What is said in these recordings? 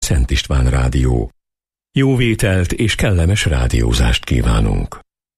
Szent István Rádió. Jó vételt és kellemes rádiózást kívánunk!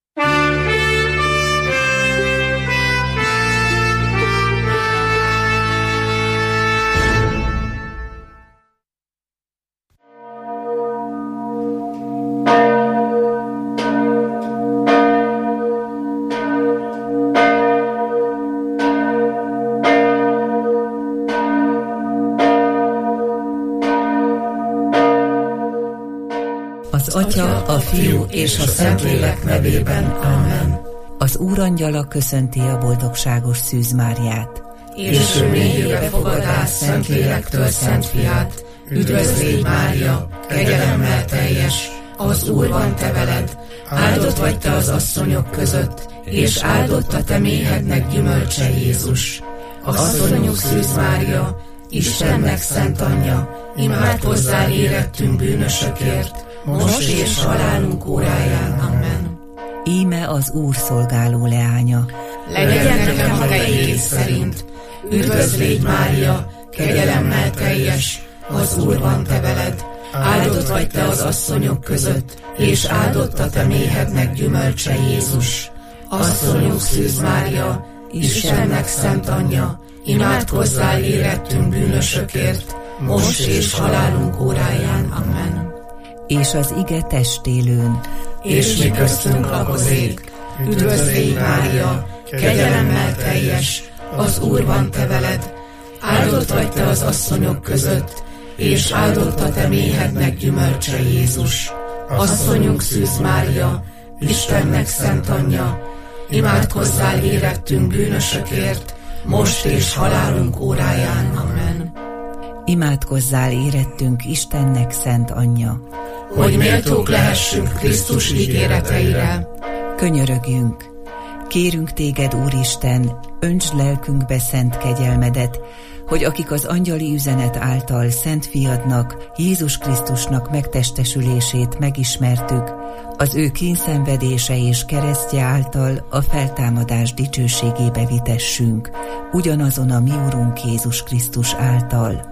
Az Atya, a Fiú és a Szentlélek nevében. Amen. Az Úrangyala köszönti a boldogságos Szűz Máriát. És ő mélyébe fogadás Szentlélektől Szent Fiát. Üdvözl légy, Mária, kegyelemmel teljes, az Úr van te veled. Áldott vagy te az asszonyok között, és áldott a te méhednek gyümölcse, Jézus. Asszonyunk Szűz Mária, Istennek szent anyja, imádkozzál érettünk bűnösökért, most és halálunk óráján. Amen. Íme az Úr szolgáló leánya. Legyen nekem a te igéd szerint. Üdvözl légy, Mária, kegyelemmel teljes, az Úr van te veled. Áldott vagy te az asszonyok között, és áldott a te méhednek gyümölcse, Jézus. Asszonyunk Szűz Mária, Istennek szent anyja, imádkozzál érettünk bűnösökért, most és halálunk óráján. Amen. És az ige testélőn. És mi köztünk lakozik. Üdvözl légy, Mária, kegyelemmel teljes, az Úr van te veled. Áldott vagy te az asszonyok között, és áldott a te méhednek gyümölcse, Jézus. Asszonyunk Szűz Mária, Istennek szent anyja, imádkozzál érettünk bűnösökért, most és halálunk óráján. Amen. Imádkozzál érettünk Istennek szent anyja, hogy méltók lehessünk Krisztus ígéreteire. Könyörögjünk! Kérünk téged, Úristen, öntsd lelkünkbe szent kegyelmedet, hogy akik az angyali üzenet által Szent Fiadnak, Jézus Krisztusnak megtestesülését megismertük, az ő kényszenvedése és keresztje által a feltámadás dicsőségébe vitessünk, ugyanazon a mi Urunk Jézus Krisztus által.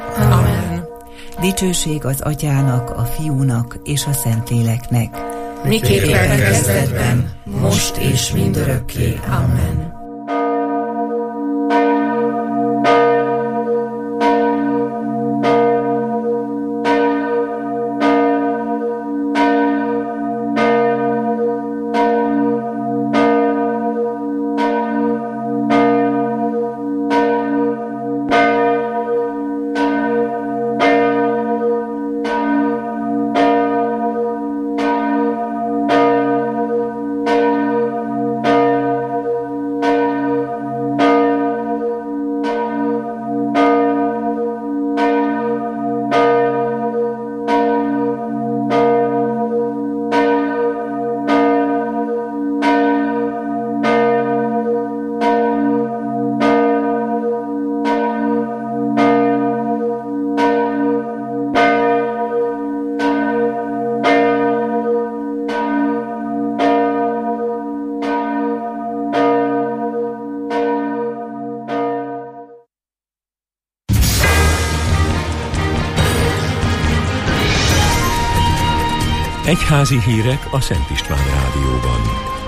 Amen. Dicsőség az Atyának, a Fiúnak és a Szentléleknek. Miképpen kezdetben, most és mindörökké. Amen. Egyházi hírek a Szent István Rádióban.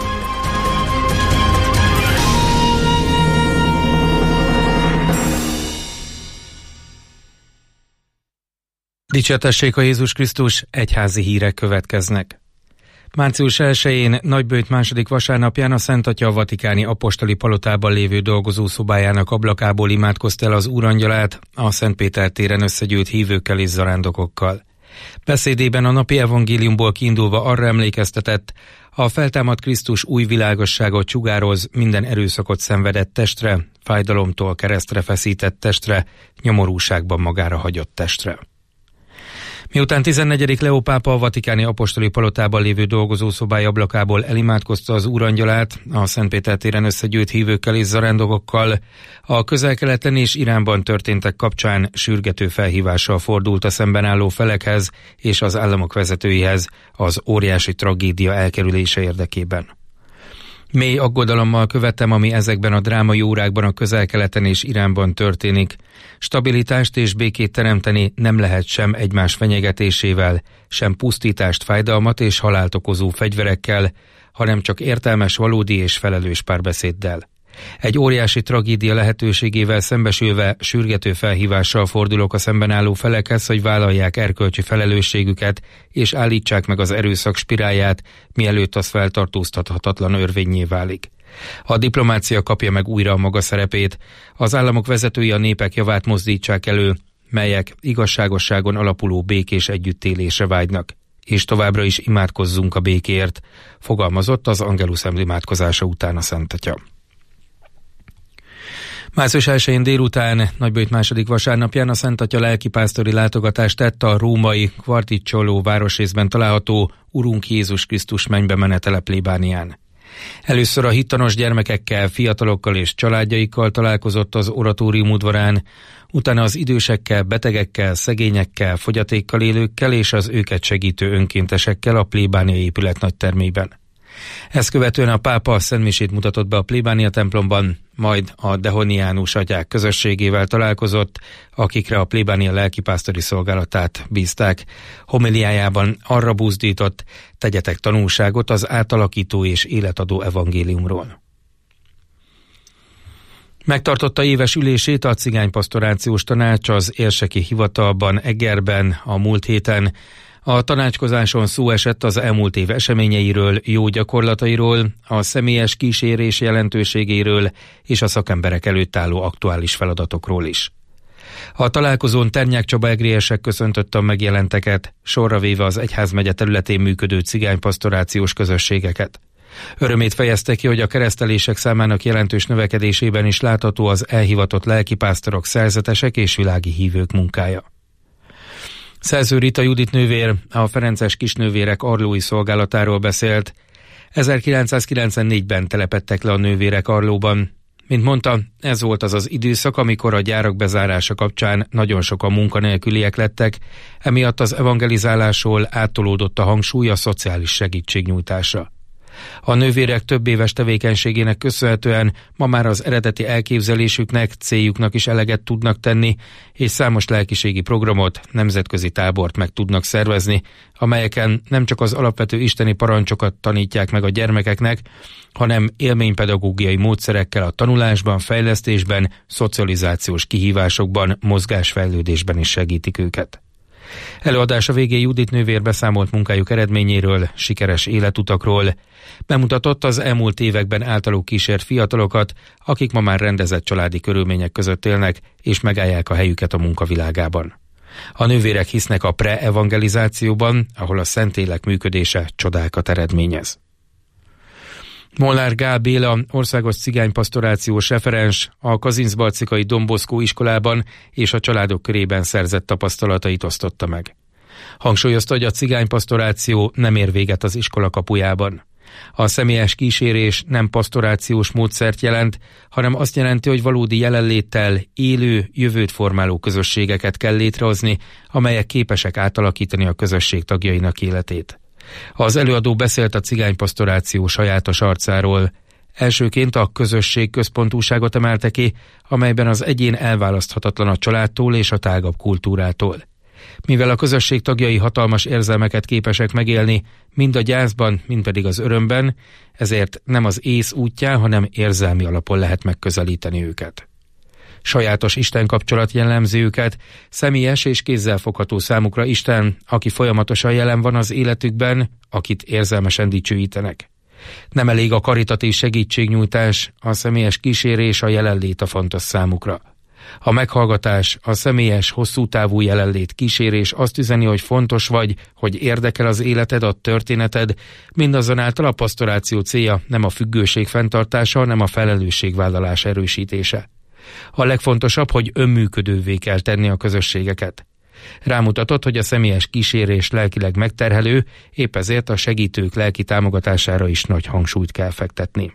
Dicsértessék a Jézus Krisztus, egyházi hírek következnek. Március 1-én Nagybőjt második vasárnapján a Szent Atya a vatikáni apostoli palotában lévő dolgozószobájának ablakából imádkozta el az Úrangyalát a Szent Péter téren összegyűlt hívőkkel és zarándokokkal. Beszédében a napi evangéliumból kiindulva arra emlékeztetett, a feltámadt Krisztus új világosságot sugároz minden erőszakot szenvedett testre, fájdalomtól keresztre feszített testre, nyomorúságban magára hagyott testre. Miután 14. Leó pápa a vatikáni apostoli palotában lévő dolgozószobája ablakából elimádkozta az Úrangyalát, a Szent Péter téren összegyűlt hívőkkel és zarándokokkal, a Közel-Keleten és Iránban történtek kapcsán sürgető felhívással fordult a szemben álló felekhez és az államok vezetőihez az óriási tragédia elkerülése érdekében. Mély aggodalommal követem, ami ezekben a drámai órákban a Közel-Keleten és Iránban történik. Stabilitást és békét teremteni nem lehet sem egymás fenyegetésével, sem pusztítást, fájdalmat és halált okozó fegyverekkel, hanem csak értelmes, valódi és felelős párbeszéddel. Egy óriási tragédia lehetőségével szembesülve sürgető felhívással fordulok a szemben álló felekhez, hogy vállalják erkölcsi felelősségüket és állítsák meg az erőszak spirálját, mielőtt az feltartóztathatatlan örvénnyé válik. A diplomácia kapja meg újra a maga szerepét, az államok vezetői a népek javát mozdítsák elő, melyek igazságosságon alapuló békés együttélésre vágynak, és továbbra is imádkozzunk a békéért, fogalmazott az Angelus imádkozása után a Szent Atya. Március 1-én délután, Nagyböjt második vasárnapján a Szent Atya lelkipásztori látogatást tett a római Quarticciolo városrészben található Urunk Jézus Krisztus mennybe menetele plébánián. Először a hittanos gyermekekkel, fiatalokkal és családjaikkal találkozott az oratórium udvarán, utána az idősekkel, betegekkel, szegényekkel, fogyatékkal élőkkel és az őket segítő önkéntesekkel a plébánia épület nagytermében. Ezt követően a pápa szentmisét mutatott be a plébánia templomban, majd a dehoniánus atyák közösségével találkozott, akikre a plébánia lelkipásztori szolgálatát bízták. Homiliájában arra buzdított, tegyetek tanulságot az átalakító és életadó evangéliumról. Megtartotta éves ülését a Cigánypastorációs Tanács az érseki hivatalban Egerben a múlt héten. A tanácskozáson szó esett az elmúlt év eseményeiről, jó gyakorlatairól, a személyes kísérés jelentőségéről és a szakemberek előtt álló aktuális feladatokról is. A találkozón Ternyák Csaba egriesek köszöntötte a megjelenteket, sorra véve az egyházmegye területén működő cigánypastorációs közösségeket. Örömét fejezte ki, hogy a keresztelések számának jelentős növekedésében is látható az elhivatott lelkipásztorok, szerzetesek és világi hívők munkája. Szerző Rita Judit nővér a Ferences kisnővérek arlói szolgálatáról beszélt. 1994-ben telepedtek le a nővérek Arlóban. Mint mondta, ez volt az az időszak, amikor a gyárak bezárása kapcsán nagyon sokan munkanélküliek lettek, emiatt az evangelizálásról áttolódott a hangsúly a szociális segítségnyújtásra. A nővérek több éves tevékenységének köszönhetően ma már az eredeti elképzelésüknek, céljuknak is eleget tudnak tenni, és számos lelkiségi programot, nemzetközi tábort meg tudnak szervezni, amelyeken nem csak az alapvető isteni parancsokat tanítják meg a gyermekeknek, hanem élménypedagógiai módszerekkel a tanulásban, fejlesztésben, szocializációs kihívásokban, mozgásfejlődésben is segítik őket. Előadása végén Judit nővér beszámolt munkájuk eredményéről, sikeres életutakról. Bemutatott az elmúlt években általuk kísért fiatalokat, akik ma már rendezett családi körülmények között élnek, és megállják a helyüket a munkavilágában. A nővérek hisznek a pre-evangelizációban, ahol a Szentlélek működése csodákat eredményez. Molnár Gál Béla, országos cigánypastorációs referens, a Kazincbarcikai Don Bosco iskolában és a családok körében szerzett tapasztalatait osztotta meg. Hangsúlyozta, hogy a cigánypastoráció nem ér véget az iskola kapujában. A személyes kísérés nem pastorációs módszert jelent, hanem azt jelenti, hogy valódi jelenléttel élő, jövőt formáló közösségeket kell létrehozni, amelyek képesek átalakítani a közösség tagjainak életét. Az előadó beszélt a cigánypastoráció sajátos arcáról. Elsőként a közösség központúságot emelte ki, amelyben az egyén elválaszthatatlan a családtól és a tágabb kultúrától. Mivel a közösség tagjai hatalmas érzelmeket képesek megélni, mind a gyászban, mind pedig az örömben, ezért nem az ész útján, hanem érzelmi alapon lehet megközelíteni őket. Sajátos Isten kapcsolat jellemzi őket, személyes és kézzelfogható számukra Isten, aki folyamatosan jelen van az életükben, akit érzelmesen dicsőítenek. Nem elég a karitatív segítségnyújtás, a személyes kísérés, a jelenlét a fontos számukra. A meghallgatás, a személyes, hosszú távú jelenlét kísérés azt üzeni, hogy fontos vagy, hogy érdekel az életed, a történeted, mindazonáltal a pastoráció célja nem a függőség fenntartása, hanem a felelősségvállalás erősítése. A legfontosabb, hogy önműködővé kell tenni a közösségeket. Rámutatott, hogy a személyes kísérés lelkileg megterhelő, épp ezért a segítők lelki támogatására is nagy hangsúlyt kell fektetni.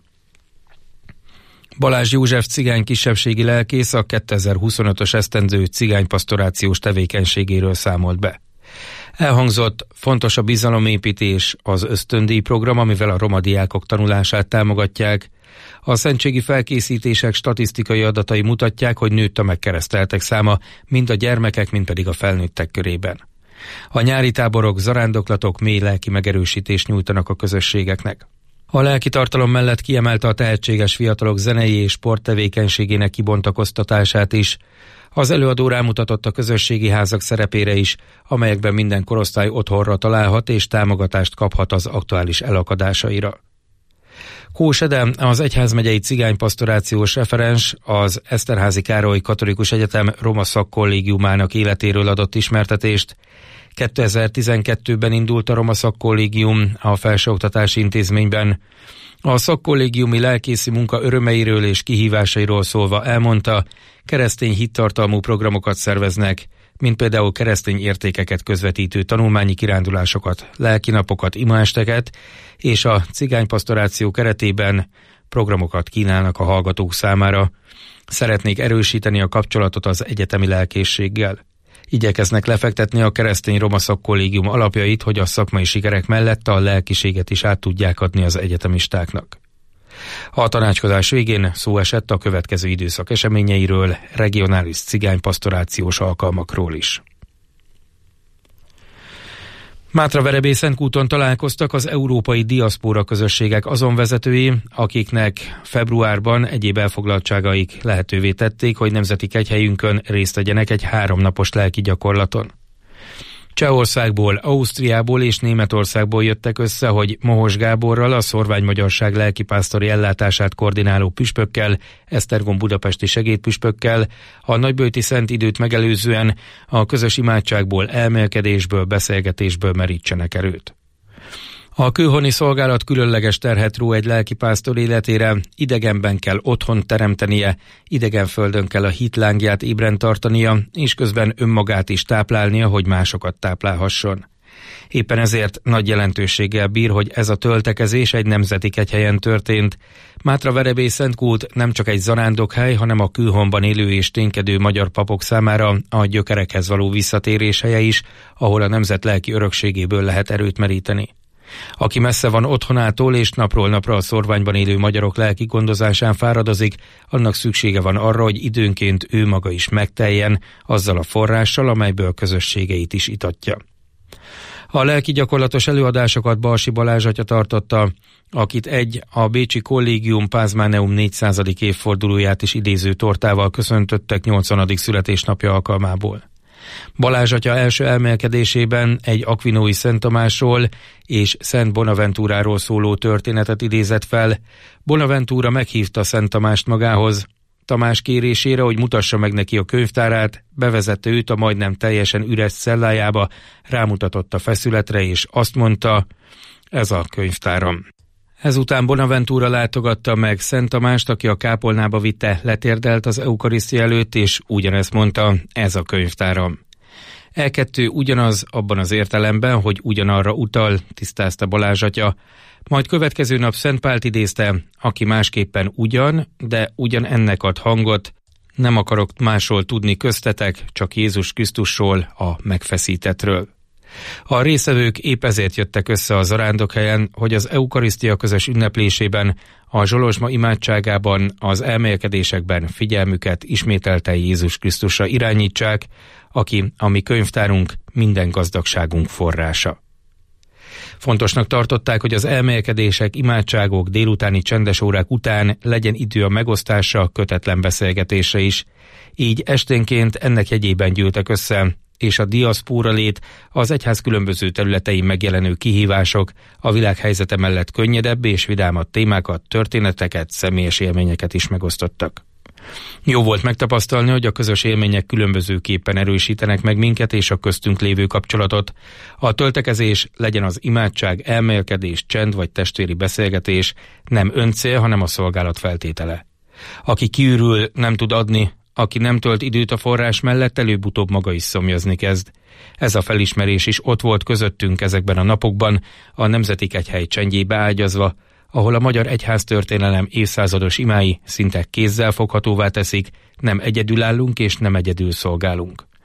Balázs József cigány kisebbségi lelkész a 2025-ös esztendő cigánypastorációs tevékenységéről számolt be. Elhangzott, fontos a bizalomépítés, az ösztöndíj program, amivel a roma diákok tanulását támogatják. A szentségi felkészítések statisztikai adatai mutatják, hogy nőtt a megkereszteltek száma, mind a gyermekek, mind pedig a felnőttek körében. A nyári táborok, zarándoklatok mély lelki megerősítést nyújtanak a közösségeknek. A lelki tartalom mellett kiemelte a tehetséges fiatalok zenei és sporttevékenységének kibontakoztatását is. Az előadó rámutatott a közösségi házak szerepére is, amelyekben minden korosztály otthonra találhat és támogatást kaphat az aktuális elakadásaira. Kós Ede, az egyházmegyei cigánypastorációs referens, az Eszterházy Károly Katolikus Egyetem Roma Szakkollégiumának életéről adott ismertetést. 2012-ben indult a Roma Szakkollégium a felsőoktatási intézményben. A szakkollégiumi lelkészi munka örömeiről és kihívásairól szólva elmondta, keresztény hittartalmú programokat szerveznek, mint például keresztény értékeket közvetítő tanulmányi kirándulásokat, lelkinapokat, imaesteket, és a cigánypastoráció keretében programokat kínálnak a hallgatók számára. Szeretnék erősíteni a kapcsolatot az egyetemi lelkészséggel. Igyekeznek lefektetni a keresztény roma szakkollégium alapjait, hogy a szakmai sikerek mellett a lelkiséget is át tudják adni az egyetemistáknak. A tanácskozás végén szó esett a következő időszak eseményeiről, regionális cigánypastorációs alkalmakról is. Mátraverebélye-Szentkúton találkoztak az európai diaszpóra közösségek azon vezetői, akiknek februárban egyéb elfoglaltságaik lehetővé tették, hogy nemzeti kegyhelyünkön részt vegyenek egy 3 napos lelki gyakorlaton. Csehországból, Ausztriából és Németországból jöttek össze, hogy Mohos Gáborral, a szorványmagyarság lelkipásztori ellátását koordináló püspökkel, Esztergom budapesti segédpüspökkel a nagyböjti szent időt megelőzően a közös imádságból, elmélkedésből, beszélgetésből merítsenek erőt. A kőhoni szolgálat különleges terhet ró egy lelkipásztor életére, idegenben kell otthon teremtenie, idegen földön kell a hitlángját ébren tartania, és közben önmagát is táplálnia, hogy másokat táplálhasson. Éppen ezért nagy jelentőséggel bír, hogy ez a töltekezés egy nemzeti kegyhelyen történt. Mátraverebély-Szentkút nem csak egy zarándokhely, hanem a Kőhonban élő és ténykedő magyar papok számára a gyökerekhez való visszatérés helye is, ahol a nemzet lelki örökségéből lehet erőt meríteni. Aki messze van otthonától és napról napra a szorványban élő magyarok lelki gondozásán fáradozik, annak szüksége van arra, hogy időnként ő maga is megteljen azzal a forrással, amelyből közösségeit is itatja. A lelki gyakorlatos előadásokat Balsi Balázs atya tartotta, akit a bécsi kollégium Pázmáneum 400. évfordulóját is idéző tortával köszöntöttek 80. születésnapja alkalmából. Balázs atya első elmélkedésében egy akvinói Szent Tamásról és Szent Bonaventúráról szóló történetet idézett fel. Bonaventura meghívta Szent Tamást magához. Tamás kérésére, hogy mutassa meg neki a könyvtárát, bevezette őt a majdnem teljesen üres cellájába, rámutatott a feszületre, és azt mondta, ez a könyvtáram. Ezután Bonaventura látogatta meg Szent Tamást, aki a kápolnába vitte, letérdelt az eukarisztia előtt, és ugyanezt mondta, ez a könyvtáram. E2 ugyanaz abban az értelemben, hogy ugyanarra utal, tisztázta Balázs atya, majd következő nap Szent Pált idézte, aki másképpen ugyan, de ugyan ennek ad hangot, nem akarok másról tudni köztetek, csak Jézus Krisztusról, a megfeszítettről. A résztvevők épp ezért jöttek össze a zarándokhelyen, hogy az eukarisztia közös ünneplésében, a zsolozsma imádságában, az elmélkedésekben figyelmüket ismételten Jézus Krisztusra irányítsák, aki a mi könyvtárunk, minden gazdagságunk forrása. Fontosnak tartották, hogy az elmélkedések, imádságok, délutáni csendes órák után legyen idő a megosztásra, kötetlen beszélgetésre is. Így esténként ennek jegyében gyűltek össze, és a diaszpóra lét, az egyház különböző területein megjelenő kihívások, a világ helyzete mellett könnyedebb és vidámabb témákat, történeteket, személyes élményeket is megosztottak. Jó volt megtapasztalni, hogy a közös élmények különbözőképpen erősítenek meg minket és a köztünk lévő kapcsolatot. A töltekezés, legyen az imádság, elmélkedés, csend vagy testvéri beszélgetés, nem öncél, hanem a szolgálat feltétele. Aki kiürül, nem tud adni, aki nem tölt időt a forrás mellett, előbb-utóbb maga is szomjazni kezd. Ez a felismerés is ott volt közöttünk ezekben a napokban, a Nemzeti Kegyhely csendjébe ágyazva, ahol a magyar egyháztörténelem évszázados imái szinte kézzel foghatóvá teszik, nem egyedül állunk és nem egyedül szolgálunk.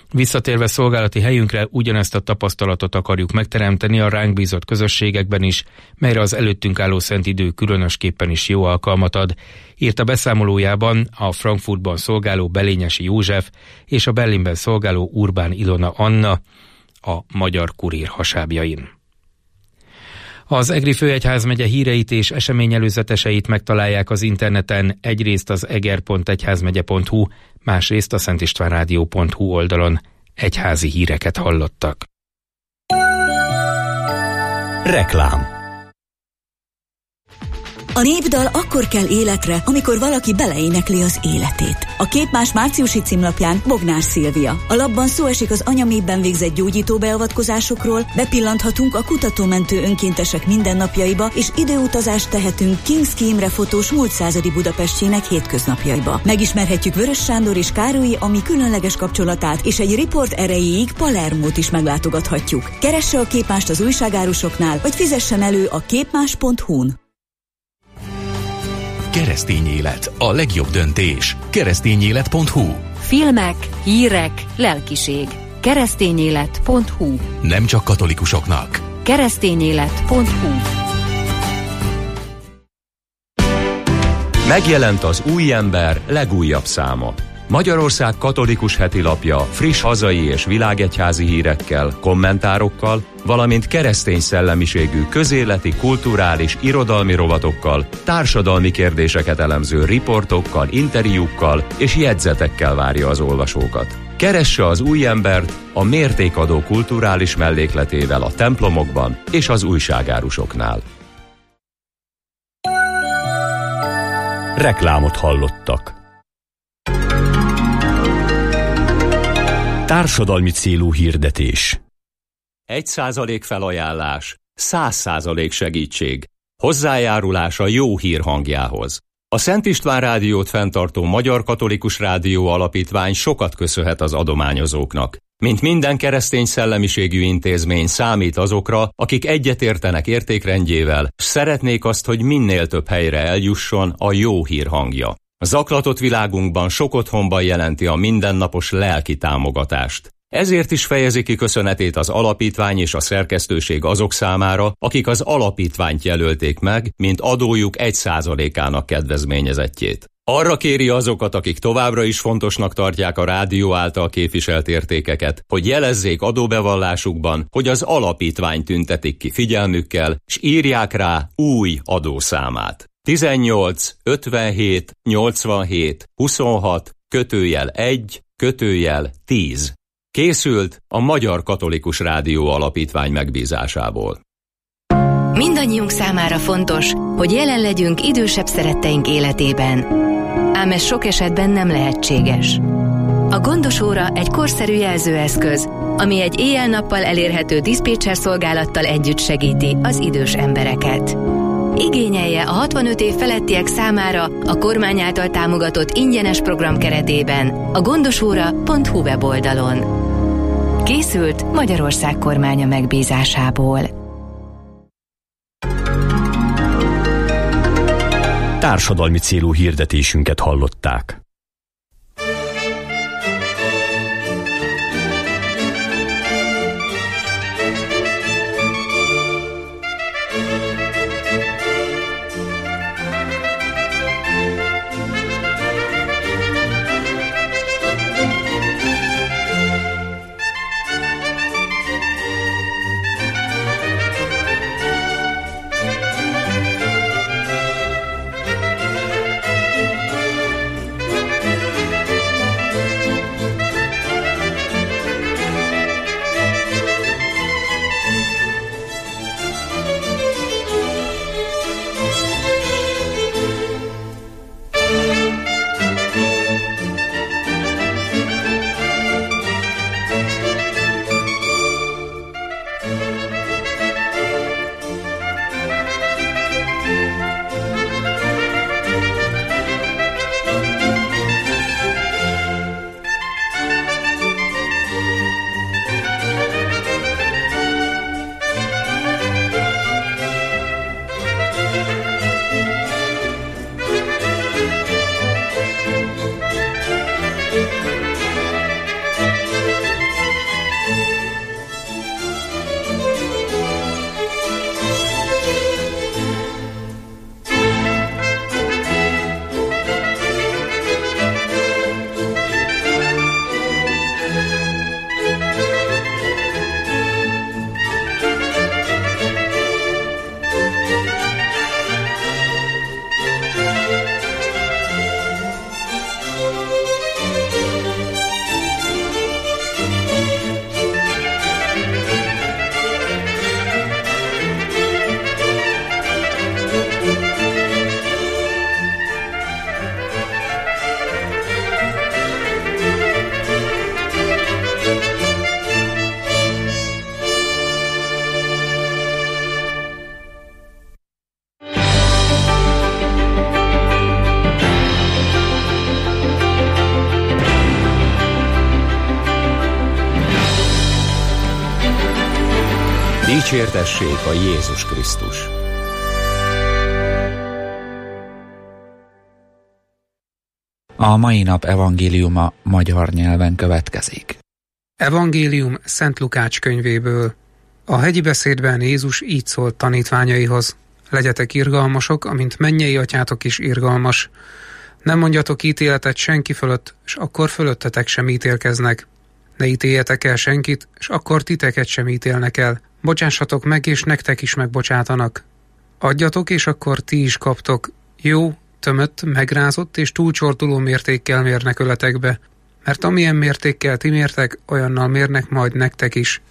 Visszatérve szolgálati helyünkre, ugyanezt a tapasztalatot akarjuk megteremteni a ránk bízott közösségekben is, melyre az előttünk álló szent idő különösképpen is jó alkalmat ad, írt a beszámolójában a Frankfurtban szolgáló Belényesi József és a Berlinben szolgáló Urbán Ilona Anna a Magyar Kurír hasábjain. Az Egri Főegyházmegye híreit és eseményelőzeteseit megtalálják az interneten, egyrészt az eger.egyházmegye.hu, másrészt a szentistvánrádió.hu oldalon. Egyházi híreket hallottak. Reklám. A népdal akkor kell életre, amikor valaki beleénekli az életét. A Képmás márciusi címlapján Bognár Szilvia. A lapban szó esik az anyaméhben végzett gyógyító beavatkozásokról, bepillanthatunk a kutatómentő önkéntesek mindennapjaiba, és időutazást tehetünk Kinszki Imre fotós múlt századi Budapestjének hétköznapjaiba. Megismerhetjük Vörös Sándor és Károlyi Ami különleges kapcsolatát, és egy riport erejéig Palermót is meglátogathatjuk. Keresse a Képmást az újságárusoknál, vagy fizessen elő a képmás.hu-n. Keresztény élet, a legjobb döntés. Keresztényélet.hu. Filmek, hírek, lelkiség. Keresztényélet.hu. Nem csak katolikusoknak. Keresztényélet.hu. Megjelent az Új Ember legújabb száma. Magyarország katolikus hetilapja friss hazai és világegyházi hírekkel, kommentárokkal, valamint keresztény szellemiségű közéleti, kulturális, irodalmi rovatokkal, társadalmi kérdéseket elemző riportokkal, interjúkkal és jegyzetekkel várja az olvasókat. Keresse az Új Embert a mértékadó kulturális mellékletével a templomokban és az újságárusoknál. Reklámot hallottak. Társadalmi célú hirdetés. 1% felajánlás, 100% segítség. Hozzájárulás a jó hír hangjához. A Szent István Rádiót fenntartó Magyar Katolikus Rádió Alapítvány sokat köszönhet az adományozóknak. Mint minden keresztény szellemiségű intézmény számít azokra, akik egyetértenek értékrendjével, s szeretnék azt, hogy minél több helyre eljusson a jó hír hangja. A zaklatott világunkban sok otthonban jelenti a mindennapos lelki támogatást. Ezért is fejezi ki köszönetét az alapítvány és a szerkesztőség azok számára, akik az alapítványt jelölték meg, mint adójuk 1%-ának kedvezményezettjét. Arra kéri azokat, akik továbbra is fontosnak tartják a rádió által képviselt értékeket, hogy jelezzék adóbevallásukban, hogy az alapítvány tüntetik ki figyelmükkel, s írják rá új adószámát. 18 57 87 26 /1 /10. Készült a Magyar Katolikus Rádió Alapítvány megbízásából. Mindannyiunk számára fontos, hogy jelen legyünk idősebb szeretteink életében. Ám ez sok esetben nem lehetséges. A gondosóra egy korszerű jelzőeszköz, ami egy éjjel-nappal elérhető diszpécser szolgálattal együtt segíti az idős embereket. Igényelje a 65 év felettiek számára a kormány által támogatott ingyenes program keretében a gondosóra.hu weboldalon. Készült Magyarország kormánya megbízásából. Társadalmi célú hirdetésünket hallották. Dicsértessék a Jézus Krisztus! A mai nap evangéliuma magyar nyelven következik. Evangélium Szent Lukács könyvéből. A hegyi beszédben Jézus így szólt tanítványaihoz: legyetek irgalmasok, amint mennyei atyátok is irgalmas. Nem mondjatok ítéletet senki fölött, és akkor fölöttetek sem ítélkeznek. Ne ítéljetek el senkit, és akkor titeket sem ítélnek el. Bocsássatok meg, és nektek is megbocsátanak. Adjatok, és akkor ti is kaptok. Jó, tömött, megrázott és túlcsortuló mértékkel mérnek öletekbe, mert amilyen mértékkel ti mértek, olyannal mérnek majd nektek is.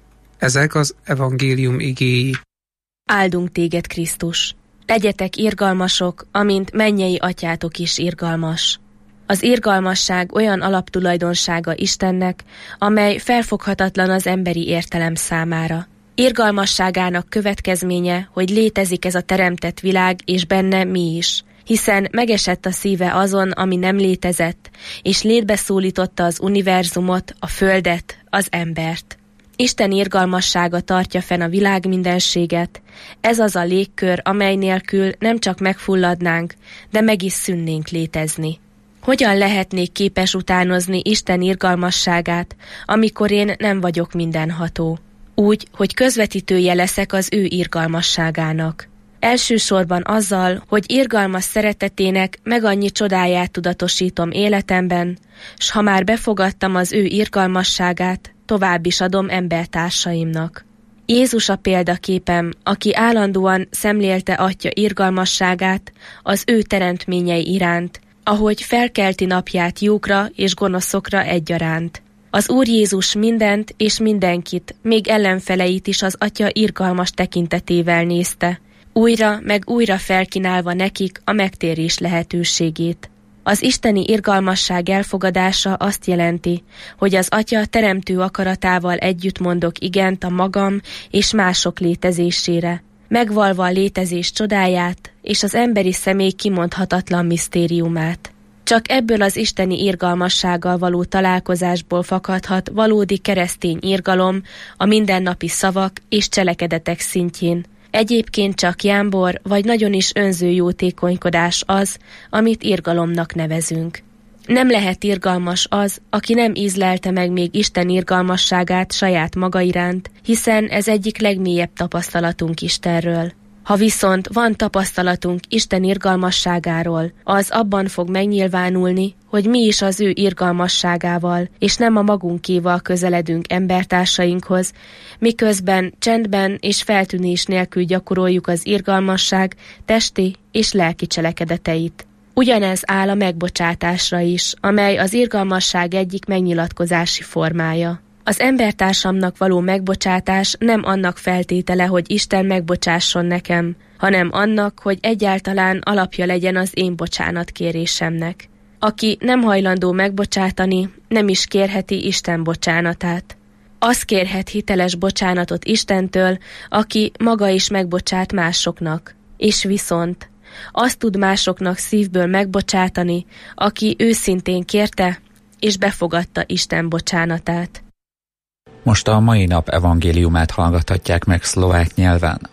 Ezek az evangélium igéi. Áldunk téged, Krisztus! Legyetek irgalmasok, amint mennyei atyátok is irgalmas. Az irgalmasság olyan alaptulajdonsága Istennek, amely felfoghatatlan az emberi értelem számára. Irgalmasságának következménye, hogy létezik ez a teremtett világ, és benne mi is, hiszen megesett a szíve azon, ami nem létezett, és létbe szólította az univerzumot, a földet, az embert. Isten irgalmassága tartja fenn a világ mindenséget. Ez az a légkör, amely nélkül nem csak megfulladnánk, de meg is szűnnénk létezni. Hogyan lehetnék képes utánozni Isten irgalmasságát, amikor én nem vagyok mindenható? Úgy, hogy közvetítője leszek az ő irgalmasságának. Elsősorban azzal, hogy irgalmas szeretetének meg annyi csodáját tudatosítom életemben, s ha már befogadtam az ő irgalmasságát, tovább is adom embertársaimnak. Jézus a példaképem, aki állandóan szemlélte Atya irgalmasságát az ő teremtményei iránt, ahogy felkelti napját jókra és gonoszokra egyaránt. Az Úr Jézus mindent és mindenkit, még ellenfeleit is az Atya irgalmas tekintetével nézte, újra meg újra felkínálva nekik a megtérés lehetőségét. Az isteni irgalmasság elfogadása azt jelenti, hogy az Atya teremtő akaratával együtt mondok igent a magam és mások létezésére, megvalva a létezés csodáját és az emberi személy kimondhatatlan misztériumát. Csak ebből az isteni irgalmassággal való találkozásból fakadhat valódi keresztény irgalom a mindennapi szavak és cselekedetek szintjén. Egyébként csak jámbor vagy nagyon is önző jótékonykodás az, amit irgalomnak nevezünk. Nem lehet irgalmas az, aki nem ízlelte meg még Isten irgalmasságát saját maga iránt, hiszen ez egyik legmélyebb tapasztalatunk Istenről. Ha viszont van tapasztalatunk Isten irgalmasságáról, az abban fog megnyilvánulni, hogy mi is az ő irgalmasságával, és nem a magunkéval közeledünk embertársainkhoz, miközben csendben és feltűnés nélkül gyakoroljuk az irgalmasság testi és lelki cselekedeteit. Ugyanez áll a megbocsátásra is, amely az irgalmasság egyik megnyilatkozási formája. Az embertársamnak való megbocsátás nem annak feltétele, hogy Isten megbocsásson nekem, hanem annak, hogy egyáltalán alapja legyen az én bocsánatkérésemnek. Aki nem hajlandó megbocsátani, nem is kérheti Isten bocsánatát. Az kérhet hiteles bocsánatot Istentől, aki maga is megbocsát másoknak, és viszont azt tud másoknak szívből megbocsátani, aki őszintén kérte és befogadta Isten bocsánatát. Most a mai nap evangéliumát hallgathatják meg szlovák nyelven.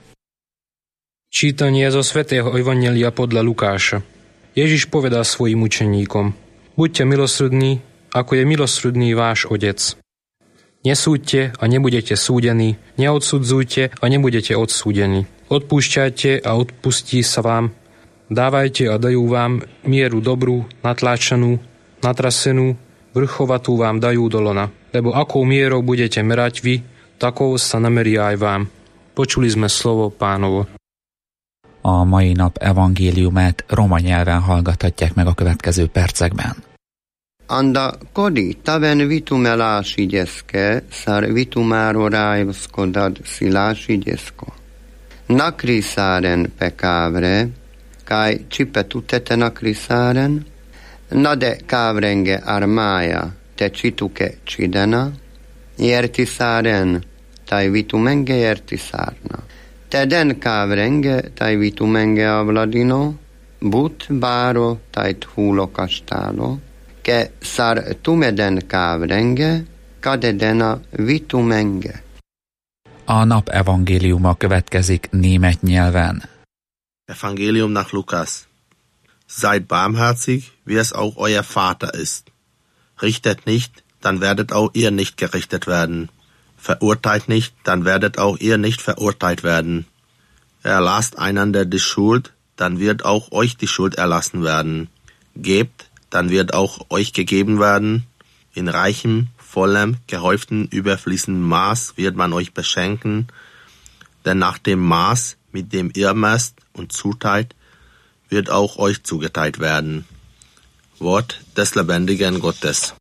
Čítanie zo svätého Evanjelia podľa Lukáša. Ježiš povedal svojim učeníkom: Buďte milosrdní, ako je milosrdný váš Otec. Nesúďte a nebudete súdení, neodsudzujte a nebudete odsúdení. Odpúšťajte a odpustí sa vám. Dávajte a dajú vám mieru dobrú, natláčanú, natrasenú, vrchovatú vám dajú do lona. Lebo akou mierou budete merať vy, takou sa nameria aj vám. Počuli sme slovo Pánovo. A mai nap evangéliumát roma nyelven hallgathatják meg a következő percekben. Anda kodi taven vitumelási gyeszke, szár vitumáro rájvszkodad szilási gyeszko. Nakriszáren pekávre, kaj csipetutete nakriszáren, nade kávrenge armája, te csituke csidena, jertiszáren, taj vitumenge jertiszárna. Te den kávrenge, taj vitumenge avladino, but báro, taj thúlo kastálo, ke szár tumeden kávrenge, kadedena vitumenge. A nap evangéliuma következik német nyelven. Evangelium nach Lukas. Seid barmherzig, wie es auch euer Vater ist. Richtet nicht, dann werdet auch ihr nicht gerichtet werden. Verurteilt nicht, dann werdet auch ihr nicht verurteilt werden. Erlasst einander die Schuld, dann wird auch euch die Schuld erlassen werden. Gebt, dann wird auch euch gegeben werden. In reichem, vollem, gehäuften, überfließendem Maß wird man euch beschenken. Denn nach dem Maß, mit dem ihr messt und zuteilt, wird auch euch zugeteilt werden. Wort des lebendigen Gottes.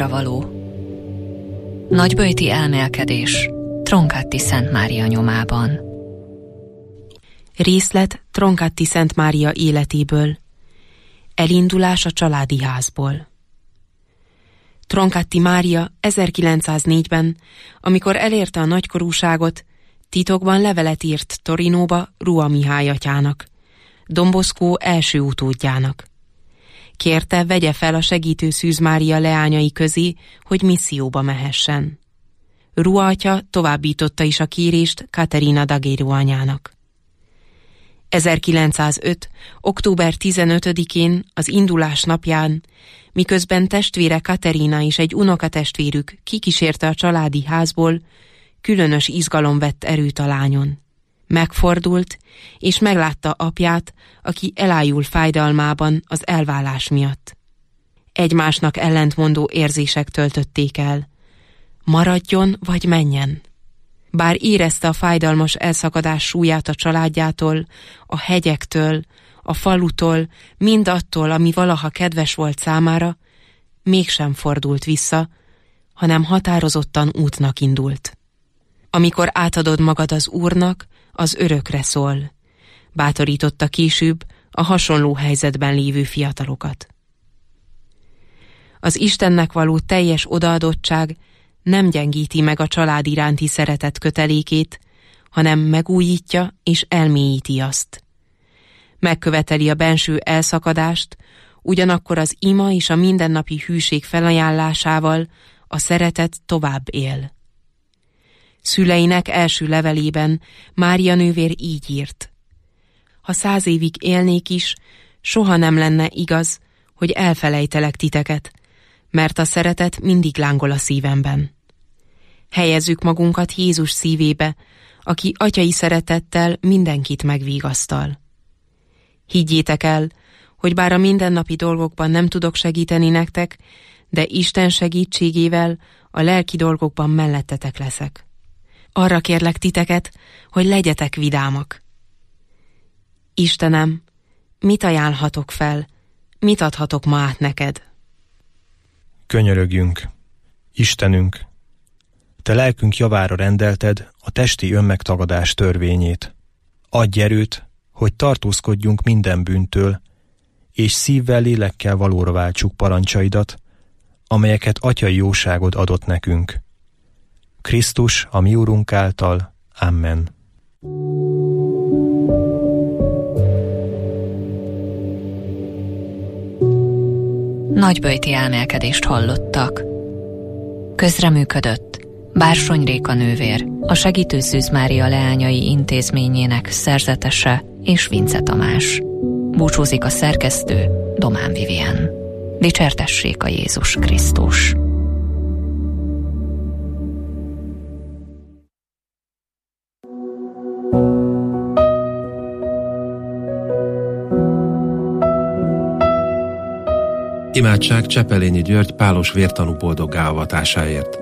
hátravaló. Nagyböjti elmélkedés Tronchetti Szent Mária nyomában. Részlet Tronchetti Szent Mária életéből. Elindulás a családi házból. Tronchetti Mária 1904-ben, amikor elérte a nagykorúságot, titokban levelet írt Torinóba Rua Mihály atyának, Don Bosco első utódjának. Kérte, vegye fel a segítő Szűz Mária leányai közé, hogy misszióba mehessen. Rua atya továbbította is a kérést Caterina d'Aguero anyának. 1905. október 15-én, az indulás napján, miközben testvére Caterina és egy unokatestvérük kikísérte a családi házból, különös izgalom vett erőt a lányon. Megfordult, és meglátta apját, aki elájul fájdalmában az elválás miatt. Egymásnak ellentmondó érzések töltötték el. Maradjon vagy menjen? Bár érezte a fájdalmas elszakadás súlyát a családjától, a hegyektől, a falutól, mindattól, ami valaha kedves volt számára, mégsem fordult vissza, hanem határozottan útnak indult. Amikor átadod magad az Úrnak, az örökre szól, bátorította később a hasonló helyzetben lévő fiatalokat. Az Istennek való teljes odaadottság nem gyengíti meg a család iránti szeretet kötelékét, hanem megújítja és elmélyíti azt. Megköveteli a benső elszakadást, ugyanakkor az ima és a mindennapi hűség felajánlásával a szeretet tovább él. Szüleinek első levelében Mária nővér így írt: ha 100 évig élnék is, soha nem lenne igaz, hogy elfelejtelek titeket, mert a szeretet mindig lángol a szívemben. Helyezzük magunkat Jézus szívébe, aki atyai szeretettel mindenkit megvigasztal. Higgyétek el, hogy bár a mindennapi dolgokban nem tudok segíteni nektek, de Isten segítségével a lelki dolgokban mellettetek leszek. Arra kérlek titeket, hogy legyetek vidámak. Istenem, mit ajánlhatok fel, mit adhatok ma át neked? Könyörögjünk, Istenünk, te lelkünk javára rendelted a testi önmegtagadás törvényét. Adj erőt, hogy tartózkodjunk minden bűntől, és szívvel, lélekkel valóra váltsuk parancsaidat, amelyeket atyai jóságod adott nekünk. Krisztus, a mi Úrunk által. Amen. Nagyböjti elmélkedést hallottak. Közreműködött Bársony Réka nővér, a Segítő Szűz Mária leányai intézményének szerzetese és Vince Tamás. Búcsúzik a szerkesztő, Domán Vivien. Dicsértessék a Jézus Krisztus! Imádság Csepelényi György pálos vértanú boldoggá avatásáért.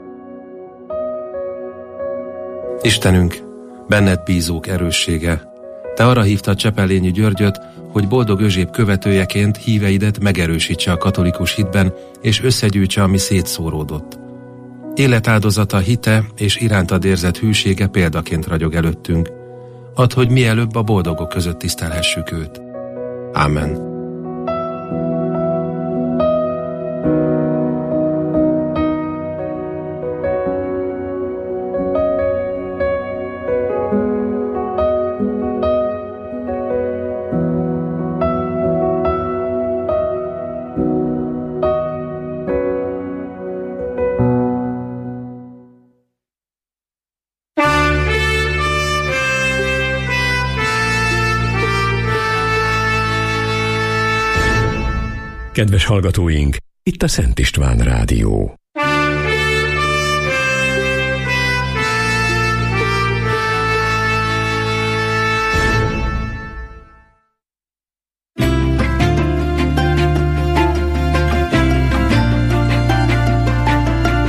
Istenünk, benned bízók erőssége, te arra hívtad Csepelényi Györgyöt, hogy boldog Özséb követőjeként híveidet megerősítse a katolikus hitben, és összegyűjtse, ami szétszóródott. Életáldozata, hite és irántad érzett hűsége példaként ragyog előttünk. Add, hogy mielőbb a boldogok között tisztelhessük őt. Ámen. Kedves hallgatóink, itt a Szent István Rádió.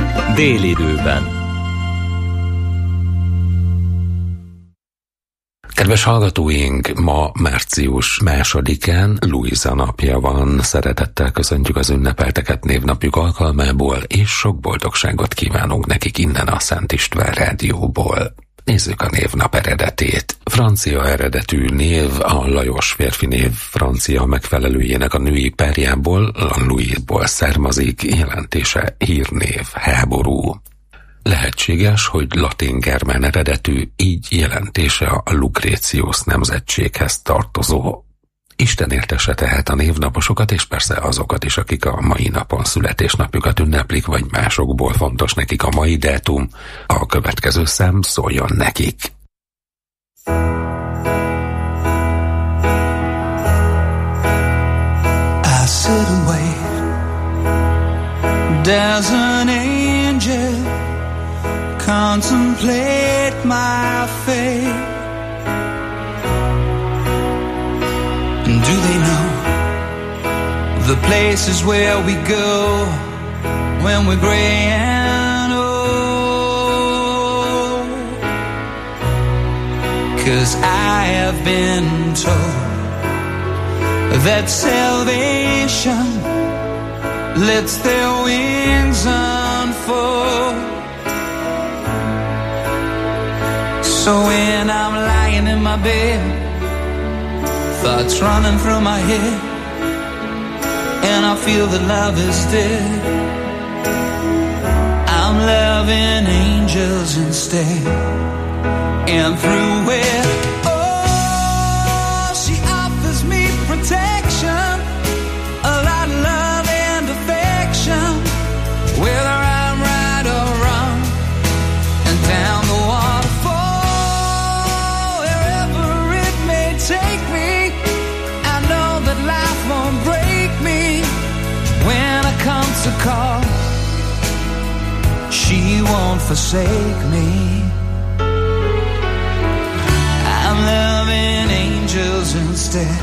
Délidőben. Kedves hallgatóink, ma március 2-án Luisa napja van. Szeretettel köszöntjük az ünnepelteket névnapjuk alkalmából, és sok boldogságot kívánunk nekik innen a Szent István Rádióból. Nézzük a névnap eredetét. Francia eredetű név, a Lajos férfi név francia megfelelőjének a női párjából, Louisból származik, jelentése hírnév, háború. Lehetséges, hogy latin-germán eredetű, így jelentése a Lucretius nemzetséghez tartozó. Isten éltesse tehát a névnaposokat, és persze azokat is, akik a mai napon születésnapjukat ünneplik, vagy másokból fontos nekik a mai dátum. A következő szám szóljon nekik. I sit and wait. There's an angel contemplate my fate. And do they know the places where we go when we're gray and old? 'Cause I have been told that salvation lets their wings unfold. So when I'm lying in my bed, thoughts running through my head, and I feel that love is dead, I'm loving angels instead. And through it, oh, she offers me protection, a lot of love and affection, whether I'm right or wrong, and down the waterfall, wherever it may take me, I know that life won't break me. When I come to call, she won't forsake me. I'm loving angels instead.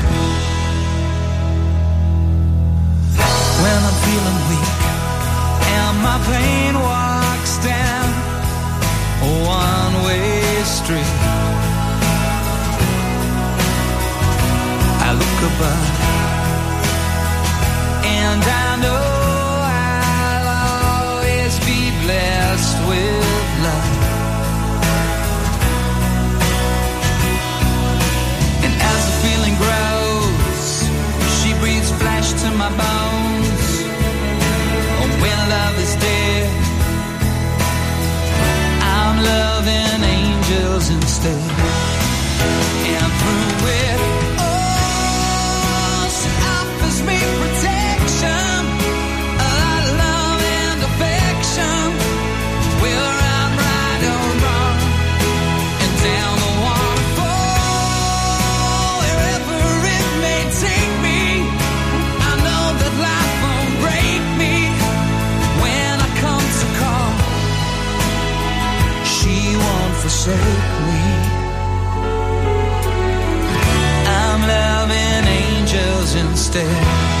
When I'm feeling weak and my pain walks down a one-way street, I look above and I know I'll always be blessed with love. And as the feeling grows, she breathes flesh to my bones. Oh, when love is dead, I'm loving angels instead. And through it, oh, she offers me protection, a lot of love and affection, whether I'm right or wrong, and down the waterfall, wherever it may take me, I know that life won't break me. When I come to call, she won't forsake me. I'm loving angels instead.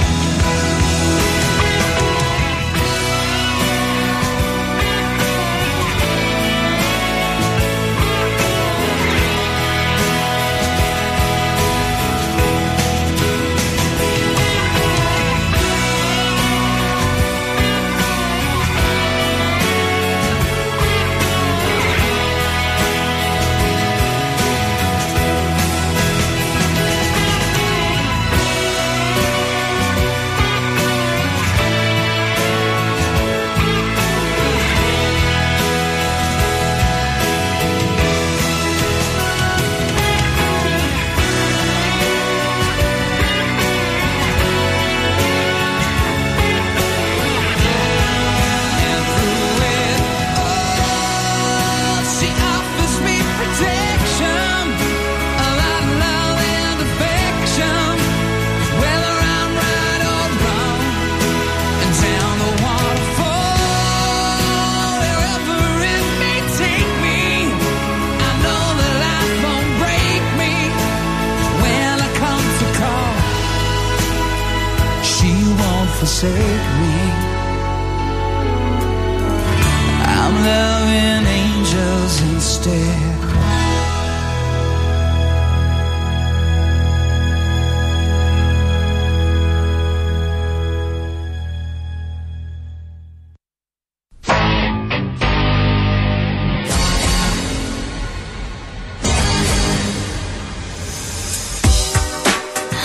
Forsake me. I'm loving angels instead.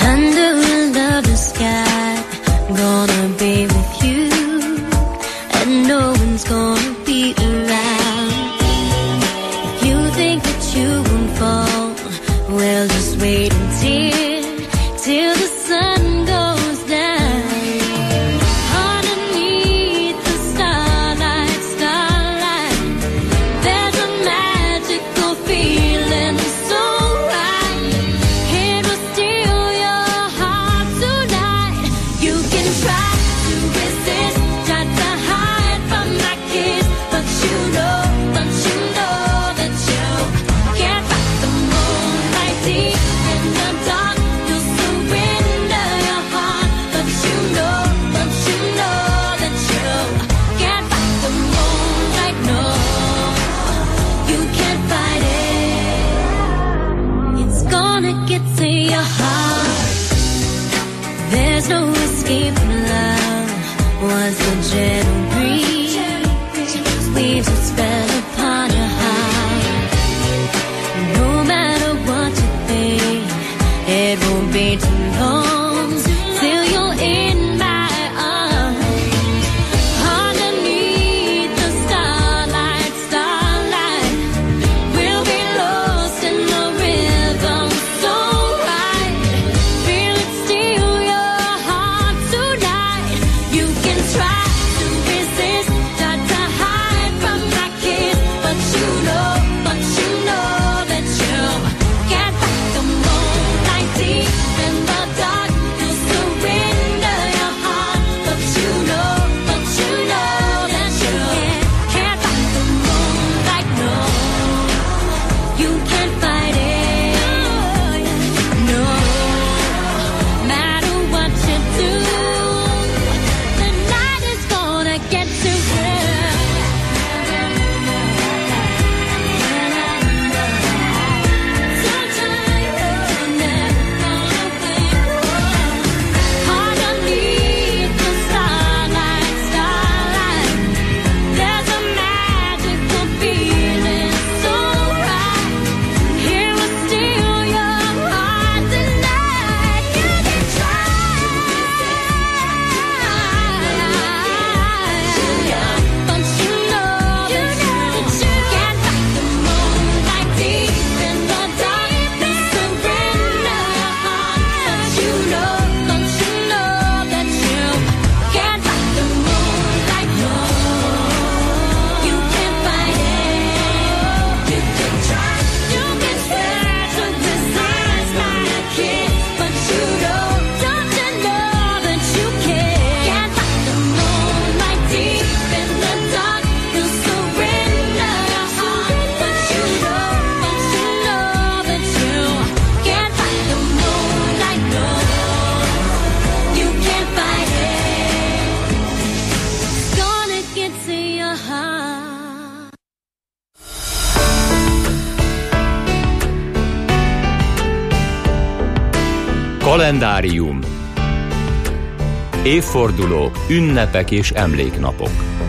Kalendárium. Évfordulók, ünnepek és emléknapok.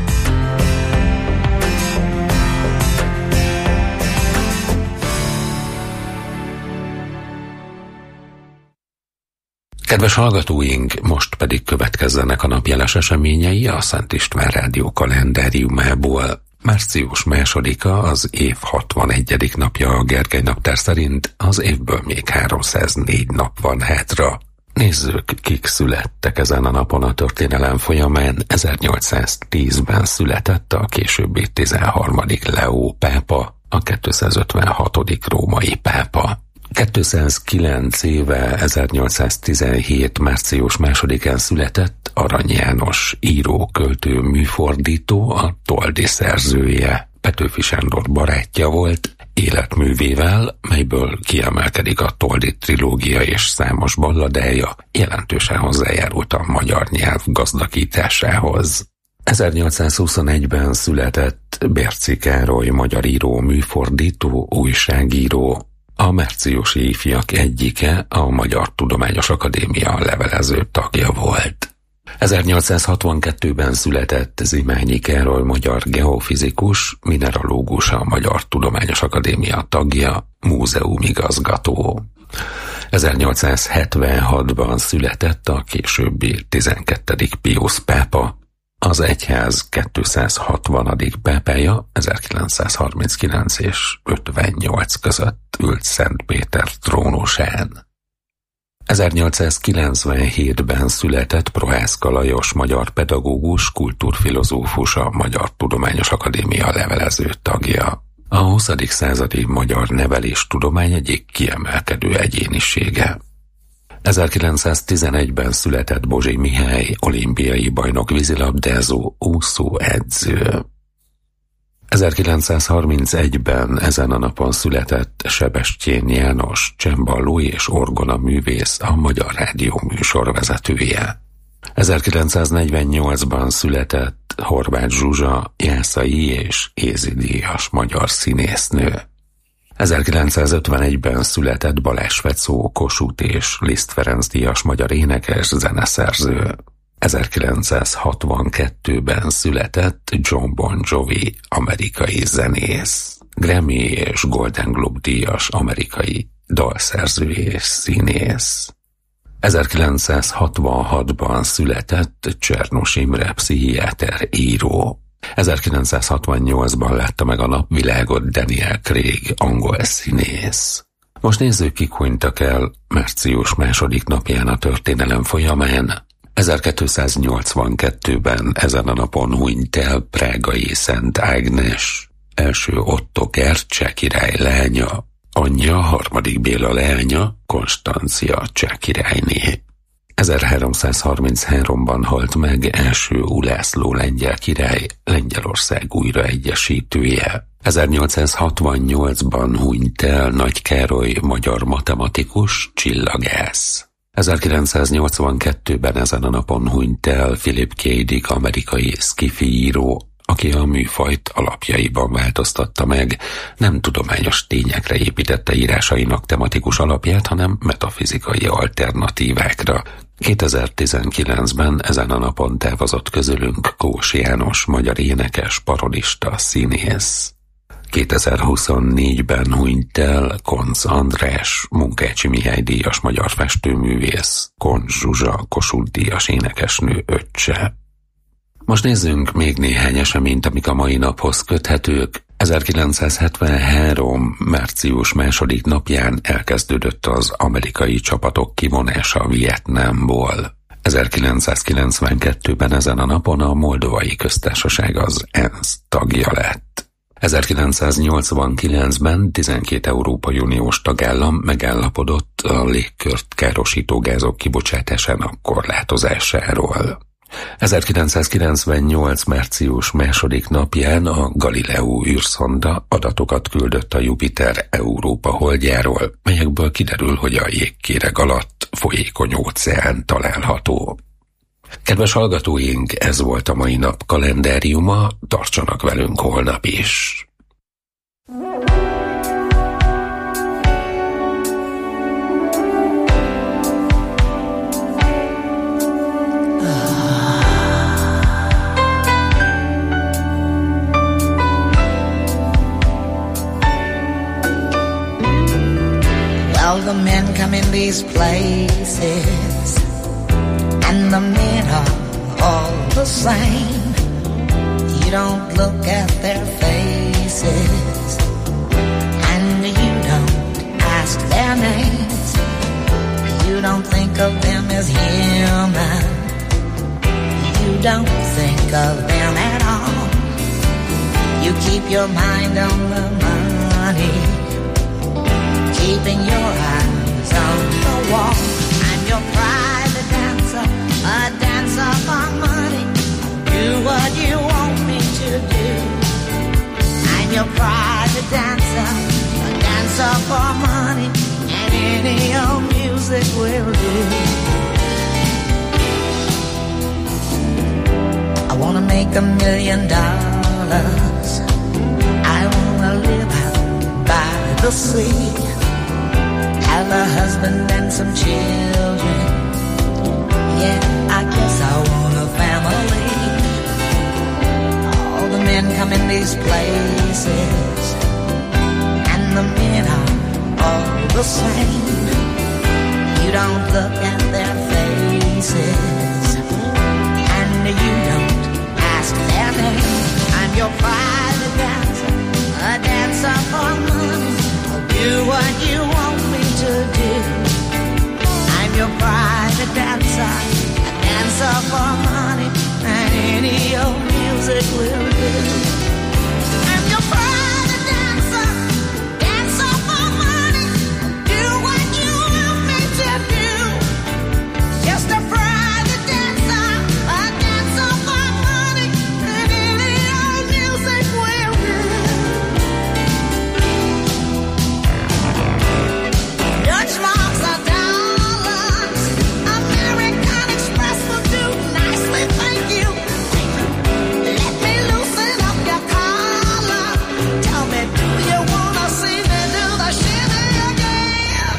Kedves hallgatóink, most pedig következzenek a napjeles eseményei a Szent István Rádió kalendáriumából. Március 2-a az év 61. napja a Gergely naptár szerint, az évből még 304 nap van hátra. Nézzük, kik születtek ezen a napon a történelem folyamán. 1810-ben született a későbbi 13. Leó pápa, a 256. római pápa. 209 éve, 1817. március 2-án született Arany János író, költő, műfordító, a Toldi szerzője. Petőfi Sándor barátja volt, életművével, melyből kiemelkedik a Toldi trilógia és számos balladája, jelentősen hozzájárult a magyar nyelv gazdagításához. 1821-ben született Bérczy Károly, magyar író, műfordító, újságíró, a márciusi ifjak egyike, a Magyar Tudományos Akadémia levelező tagja volt. 1862-ben született Zimányi Károly, magyar geofizikus, mineralógus, a Magyar Tudományos Akadémia tagja, múzeumigazgató. 1876-ban született a későbbi 12. Piusz pápa. Az egyház 260. pápája 1939 és 58 között ült Szent Péter trónusán. 1897-ben született Prohászka Lajos magyar pedagógus, kultúrfilozófus, a Magyar Tudományos Akadémia levelező tagja. A 20. századi magyar neveléstudomány egyik kiemelkedő egyénisége. 1911-ben született Bozsi Mihály, olimpiai bajnok vízilabdázó, úszóedző. 1931-ben ezen a napon született Sebestyén János, cemballó és orgona művész, a Magyar Rádió műsorvezetője. 1948-ban született Horváth Zsuzsa, Jászai és Ézi díjas magyar színésznő. 1951-ben született Balázs Fecó, Kossuth és Liszt Ferenc díjas magyar énekes, zeneszerző. 1962-ben született John Bon Jovi, amerikai zenész, Grammy és Golden Globe díjas amerikai dalszerző és színész. 1966-ban született Csernus Imre, pszichiáter, író. 1968-ban látta meg a napvilágot Daniel Craig, angol színész. Most nézzük, kik hunytak el március 2. napján a történelem folyamán. 1282-ben ezen a napon hunyt el prágai Szent Ágnes, első Otto Gerd cseh király lánya, anyja, 3. Béla leánya, Konstancia cseh királyné. 1333-ban halt meg első Ulászló lengyel király, Lengyelország újraegyesítője. 1868-ban hunyt el Nagy Károly magyar matematikus, csillagász. 1982-ben ezen a napon hunyt el Philip K. Dick, amerikai sci-fi író, aki a műfajt alapjaiban változtatta meg, nem tudományos tényekre építette írásainak tematikus alapját, hanem metafizikai alternatívákra. 2019-ben ezen a napon távozott közülünk Kós János, magyar énekes, parodista, színész. 2024-ben hunyt el Koncz András, Munkácsi Mihály díjas magyar festőművész, Koncz Zsuzsa, Kossuth díjas énekesnő öccse. Most nézzünk még néhány eseményt, amik a mai naphoz köthetők. 1973. március 2. napján elkezdődött az amerikai csapatok kivonása Vietnámból. 1992-ben ezen a napon a Moldovai Köztársaság az ENSZ tagja lett. 1989-ben 12 Európai Uniós tagállam megállapodott a légkört károsító gázok kibocsátásának korlátozásáról. 1998. március 2. napján a Galileo űrszonda adatokat küldött a Jupiter Európa holdjáról, melyekből kiderül, hogy a jégkéreg alatt folyékony óceán található. Kedves hallgatóink, ez volt a mai nap kalendáriuma, tartsanak velünk holnap is! Well, the men come in these places, and the men are all the same. You don't look at their faces, and you don't ask their names. You don't think of them as human. You don't think of them at all. You keep your mind on the money, keeping your eyes on the wall. I'm your private dancer, a dancer for money. Do what you want me to do. I'm your private dancer, a dancer for money, and any old music will do. I wanna make $1 million. I wanna live out by the sea, have a husband and some children. Yeah, I guess I want a family. All the men come in these places, and the men are all the same. look at their faces, and you don't ask their name. I'm your private dancer, a dancer for money. I'll do what you want me to do. I'm your private dancer, a dancer for money, and any old music will do. I'm your private dancer, dancer for money. Do what you want me to do. Just a private dancer, a dancer for money, and any old music will do. Dutch marks are dollars, American Express will do nicely, thank you. Let me loosen up your collar. Tell me, do you wanna see me do the shimmy again?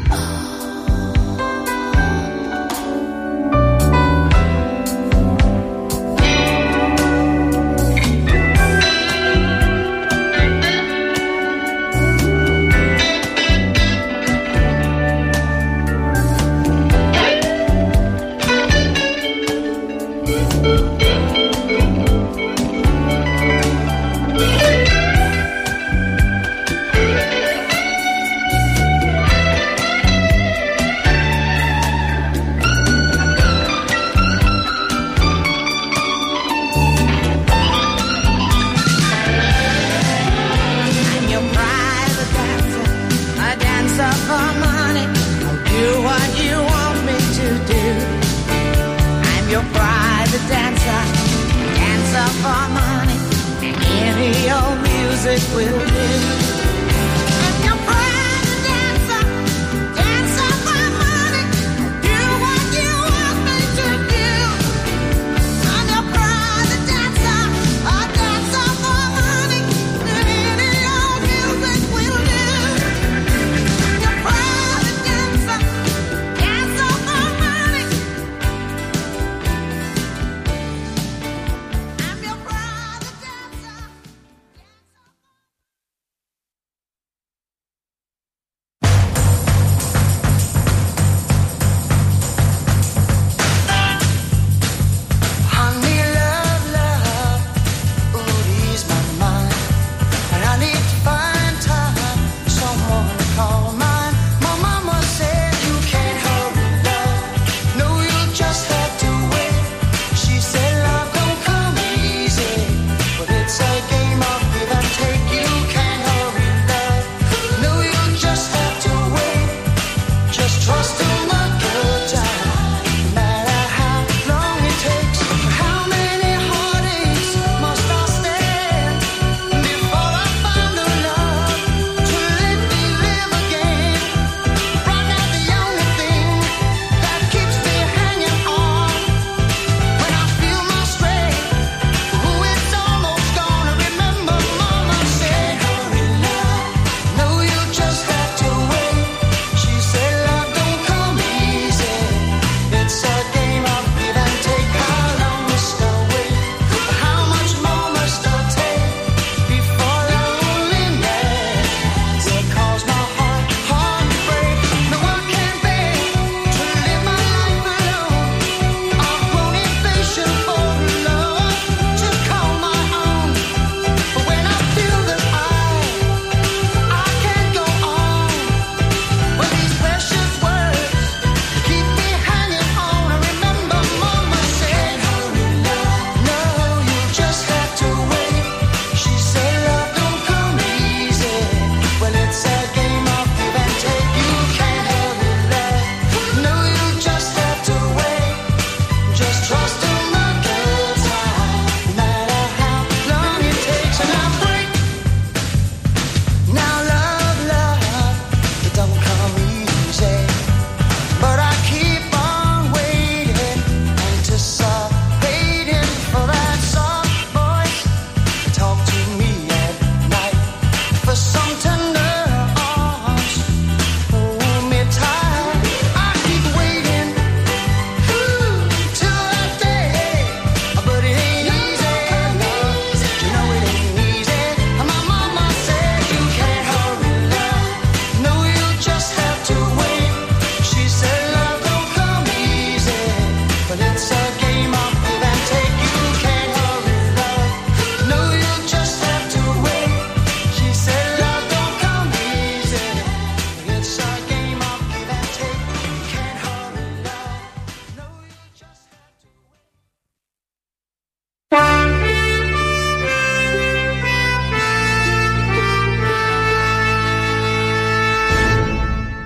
I'm your private dancer, a dancer for money. I'll do what you want me to do. I'm your private dancer, dancer for money. Any old music will do.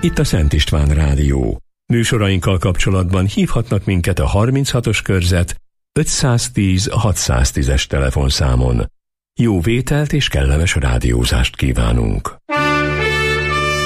Itt a Szent István Rádió. Műsorainkkal kapcsolatban hívhatnak minket a 36-os körzet 510-610-es telefonszámon. Jó vételt és kellemes rádiózást kívánunk!